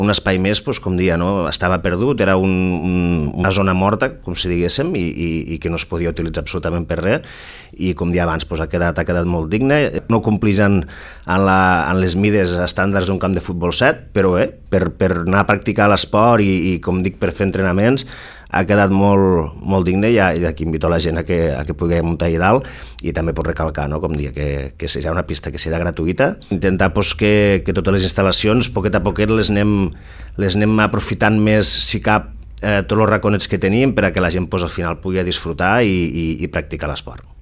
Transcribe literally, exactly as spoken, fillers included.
un espai més, doncs, com dia, no? Estava perdut, era un, un, una zona morta, com si diguéssim, i, i, i que no es podia utilitzar absolutament per res, i com dia abans doncs, ha, quedat, ha quedat molt digne. No complix en, en, la, en les mides estàndards d'un camp de futbol set, però eh, per, per anar a practicar l'esport i, i, com dic, per fer entrenaments, ha quedat molt, molt digne i, i aquí invito a la gent a que, a que pugui muntar allà dalt, i també pot recalcar, no? Com dir, que, que serà una pista que serà gratuïta. Intentar pues, que, que totes les instal·lacions, poquet a poquet, les anem, les anem aprofitant més, si cap, eh, tots els raconets que tenim per a que la gent pues, al final pugui disfrutar i, i, i practicar l'esport.